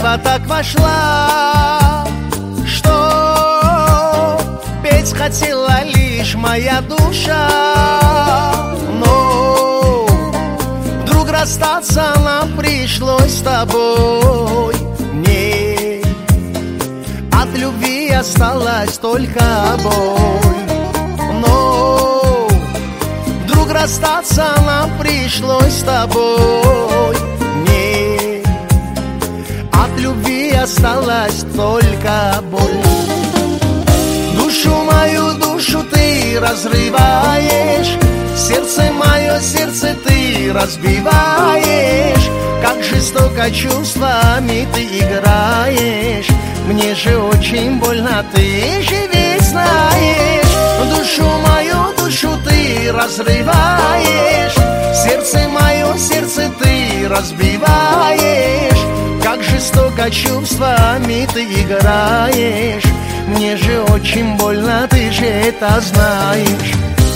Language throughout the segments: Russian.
судьба так вошла, что петь хотела лишь моя душа. Но вдруг расстаться нам пришлось с тобой. Мне от любви осталась только боль. Но вдруг расстаться нам пришлось с тобой. Мне от любви осталась только боль. Душу мою, душу ты разрываешь, сердце мое, сердце ты разбиваешь. Как жестоко чувствами ты играешь, мне же очень больно, ты же ведь знаешь. Душу мою, душу ты разрываешь, сердце мое, сердце ты разбиваешь. Как жестоко чувствами ты играешь, мне же очень больно, ты же это знаешь.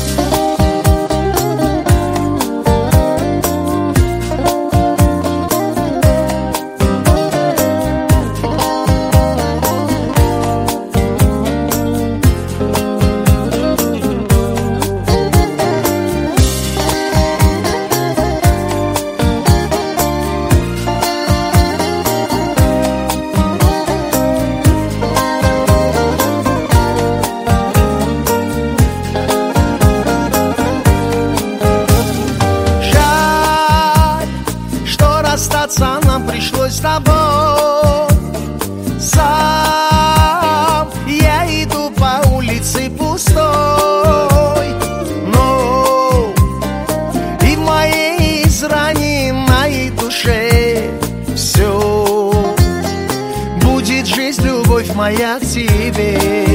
Расстаться нам пришлось с тобой. Сам я иду по улице пустой, но и в моей израненной душе все будет жизнь, любовь моя к тебе.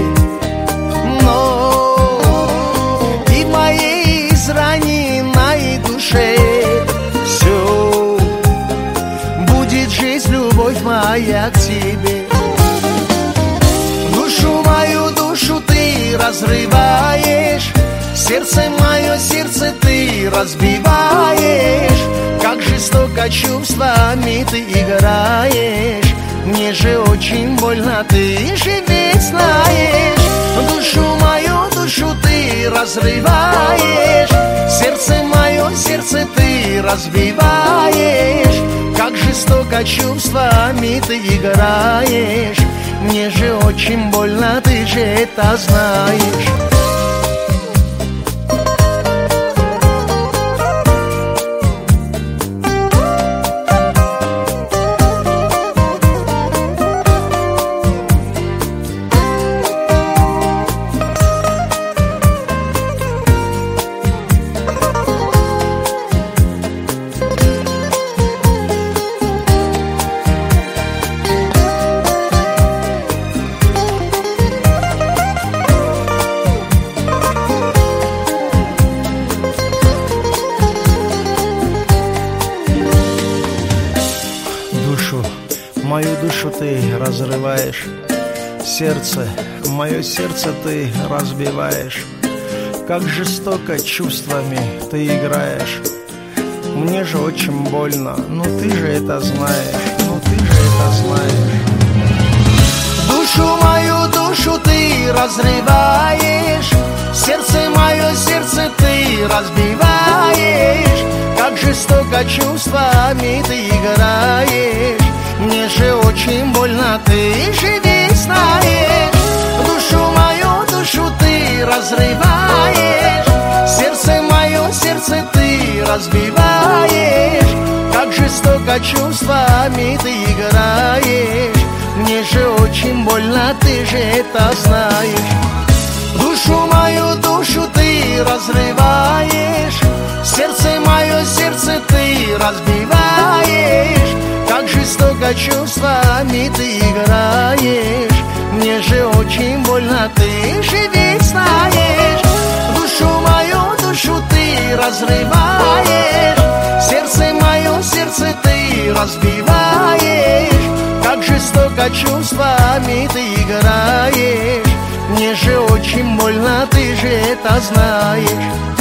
Но и в моей израненной душе все жизнь, любовь моя к тебе. Душу мою, душу ты разрываешь, сердце мое, сердце ты разбиваешь. Как жестоко чувствами ты играешь, мне же очень больно, ты же ведь знаешь. Душу мою, душу ты разрываешь, сердце мое, сердце ты разбиваешь. Как жестоко чувствами ты играешь, мне же очень больно, ты же это знаешь. Мою душу ты разрываешь, сердце, мое сердце ты разбиваешь. Как жестоко чувствами ты играешь, мне же очень больно, но ты же это знаешь, но ты же это знаешь. Душу мою, душу ты разрываешь, сердце мое, сердце ты разбиваешь. Как жестоко чувствами ты играешь, мне же очень больно, ты же ведь знаешь. Душу мою, душу ты разрываешь, сердце мое, сердце ты разбиваешь. Как жестоко чувствами ты играешь, мне же очень больно, ты же это знаешь. Душу мою, душу ты разрываешь, сердце мое, сердце ты разбиваешь. Как жестоко чувствами ты играешь, мне же очень больно, ты же ведь знаешь. Душу мою, душу ты разрываешь, сердце мое, сердце ты разбиваешь. Как жестоко чувствами ты играешь, мне же очень больно, ты же это знаешь.